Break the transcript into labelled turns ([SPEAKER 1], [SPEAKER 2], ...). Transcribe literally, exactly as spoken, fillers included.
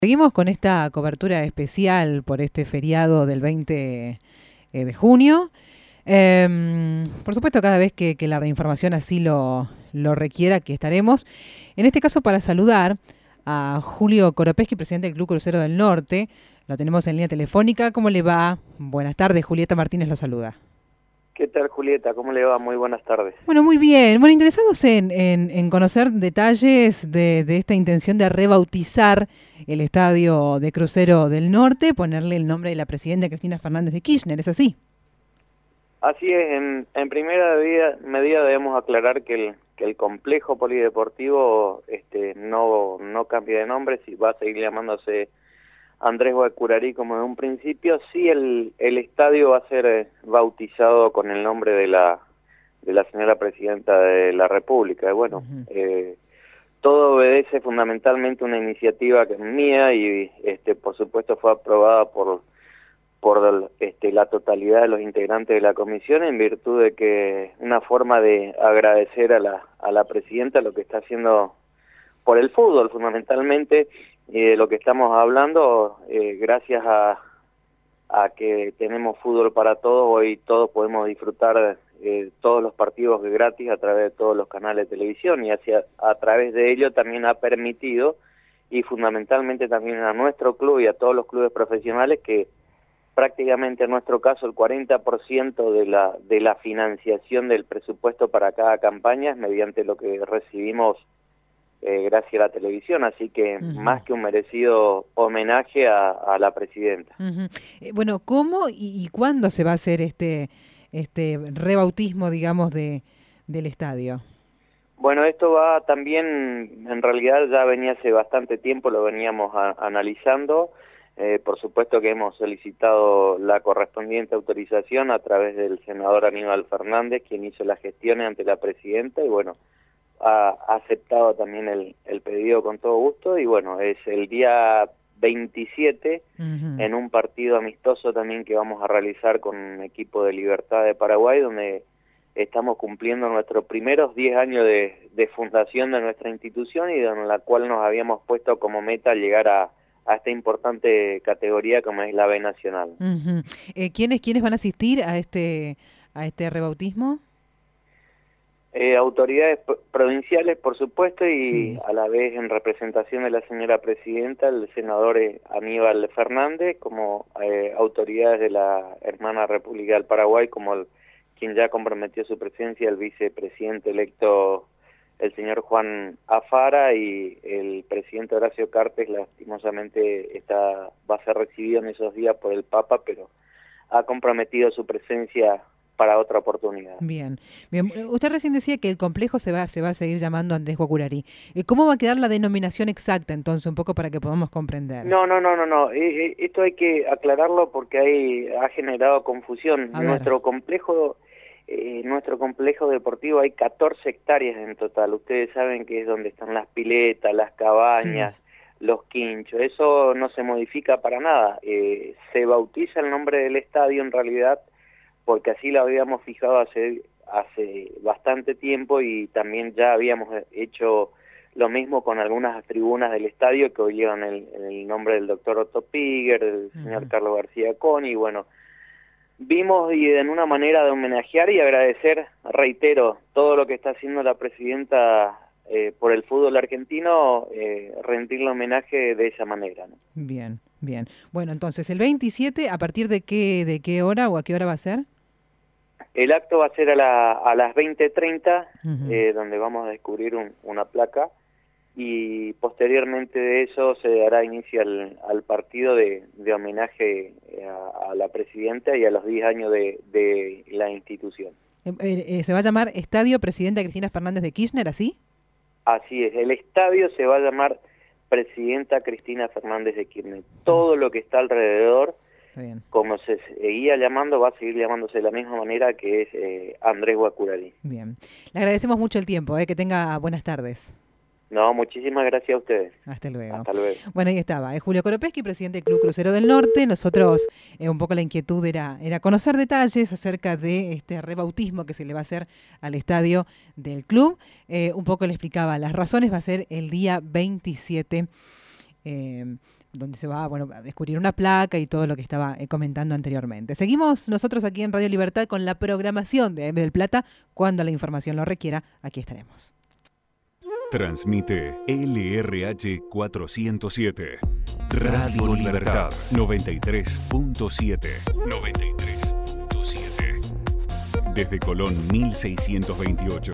[SPEAKER 1] Seguimos con esta cobertura especial por este feriado del veinte de junio. Eh, por supuesto, cada vez que, que la información así lo, lo requiera, que estaremos. En este caso, para saludar a Julio Koropesky, presidente del Club Crucero del Norte. Lo tenemos en línea telefónica. ¿Cómo le va? Buenas tardes, Julieta Martínez lo saluda.
[SPEAKER 2] ¿Qué tal, Julieta? ¿Cómo le va? Muy buenas tardes.
[SPEAKER 1] Bueno, muy bien. Bueno, interesados en, en, en conocer detalles de, de esta intención de rebautizar el Estadio de Crucero del Norte, ponerle el nombre de la presidenta Cristina Fernández de Kirchner, ¿es así?
[SPEAKER 2] Así es. En, en primera medida, medida debemos aclarar que el, que el complejo polideportivo este, no, no cambia de nombre, si va a seguir llamándose Andrés Guacurarí como de un principio. Sí, el, el estadio va a ser eh, bautizado con el nombre de la de la señora presidenta de la República. Bueno, uh-huh. eh, todo obedece fundamentalmente a una iniciativa que es mía y este por supuesto fue aprobada por por este la totalidad de los integrantes de la comisión, en virtud de que una forma de agradecer a la a la presidenta lo que está haciendo por el fútbol fundamentalmente, y de lo que estamos hablando, eh, gracias a, a que tenemos fútbol para todos, hoy todos podemos disfrutar eh, todos los partidos gratis a través de todos los canales de televisión, y hacia, a través de ello también ha permitido, y fundamentalmente también a nuestro club y a todos los clubes profesionales, que prácticamente en nuestro caso el cuarenta por ciento de la, de la financiación del presupuesto para cada campaña es mediante lo que recibimos Eh, gracias a la televisión, así que uh-huh. más que un merecido homenaje a, a la presidenta.
[SPEAKER 1] Uh-huh. eh, bueno, ¿cómo y, y cuándo se va a hacer este este rebautismo, digamos, de del estadio?
[SPEAKER 2] Bueno, esto va también, en realidad ya venía hace bastante tiempo, lo veníamos a, analizando, eh, por supuesto que hemos solicitado la correspondiente autorización a través del senador Aníbal Fernández, quien hizo las gestiones ante la presidenta, y bueno, ha aceptado también el, el pedido con todo gusto, y bueno, es el día veintisiete, uh-huh. en un partido amistoso también que vamos a realizar con un equipo de Libertad de Paraguay, donde estamos cumpliendo nuestros primeros diez años de, de fundación de nuestra institución, y en la cual nos habíamos puesto como meta llegar a, a esta importante categoría como es la B Nacional.
[SPEAKER 1] Uh-huh. eh, ¿quiénes, ¿Quiénes van a asistir a este, a este rebautismo?
[SPEAKER 2] Eh, autoridades provinciales, por supuesto, y
[SPEAKER 1] sí.
[SPEAKER 2] a la vez en representación de la señora presidenta, el senador Aníbal Fernández, como eh, autoridades de la hermana República del Paraguay, como el, quien ya comprometió su presencia, el vicepresidente electo, el señor Juan Afara, y el presidente Horacio Cartes, lastimosamente está va a ser recibido en esos días por el Papa, pero ha comprometido su presencia para otra oportunidad.
[SPEAKER 1] Bien, bien. Usted recién decía que el complejo se va se va a seguir llamando Andrés Guacurarí. ¿Cómo va a quedar la denominación exacta, entonces, un poco para que podamos comprender?
[SPEAKER 2] No, no, no, no, no. Esto hay que aclararlo porque hay, ha generado confusión.
[SPEAKER 1] A
[SPEAKER 2] nuestro
[SPEAKER 1] ver.
[SPEAKER 2] complejo, eh, nuestro complejo deportivo hay catorce hectáreas en total. Ustedes saben que es donde están las piletas, las cabañas, sí. los quinchos. Eso no se modifica para nada. Eh, se bautiza el nombre del estadio en realidad, porque así lo habíamos fijado hace hace bastante tiempo, y también ya habíamos hecho lo mismo con algunas tribunas del estadio que hoy llevan el, el nombre del doctor Otto Piger, del uh-huh. señor Carlos García Coni, y bueno, vimos y en una manera de homenajear y agradecer, reitero, todo lo que está haciendo la presidenta eh, por el fútbol argentino, eh, rendirle homenaje de esa manera, ¿no?
[SPEAKER 1] Bien, bien. Bueno, entonces, el veintisiete, ¿a partir de qué de qué hora o a qué hora va a ser?
[SPEAKER 2] El acto va a ser a, la, a las veinte treinta, uh-huh. eh, donde vamos a descubrir un, una placa, y posteriormente de eso se dará inicio al, al partido de, de homenaje a, a la presidenta y a los diez años de, de la institución.
[SPEAKER 1] Eh, eh, ¿Se va a llamar Estadio Presidenta Cristina Fernández de Kirchner, así?
[SPEAKER 2] Así es, el estadio se va a llamar Presidenta Cristina Fernández de Kirchner. Todo lo que está alrededor,
[SPEAKER 1] bien.
[SPEAKER 2] como se seguía llamando, va a seguir llamándose de la misma manera, que es eh, Andrés Guacurarí.
[SPEAKER 1] Bien. Le agradecemos mucho el tiempo, eh, que tenga buenas tardes.
[SPEAKER 2] No, muchísimas gracias a ustedes.
[SPEAKER 1] Hasta luego.
[SPEAKER 2] Hasta luego.
[SPEAKER 1] Bueno, ahí estaba, eh, Julio Koropesky, presidente del Club Crucero del Norte. Nosotros, eh, un poco la inquietud era, era conocer detalles acerca de este rebautismo que se le va a hacer al estadio del club. Eh, un poco le explicaba las razones, va a ser el día veintisiete. Eh, donde se va bueno, a descubrir una placa y todo lo que estaba eh, comentando anteriormente. Seguimos nosotros aquí en Radio Libertad con la programación de A M del Plata. Cuando la información lo requiera, aquí estaremos.
[SPEAKER 3] Transmite L R H cuatrocientos siete. Radio Libertad noventa y tres punto siete. noventa y tres punto siete. Desde Colón mil seiscientos veintiocho.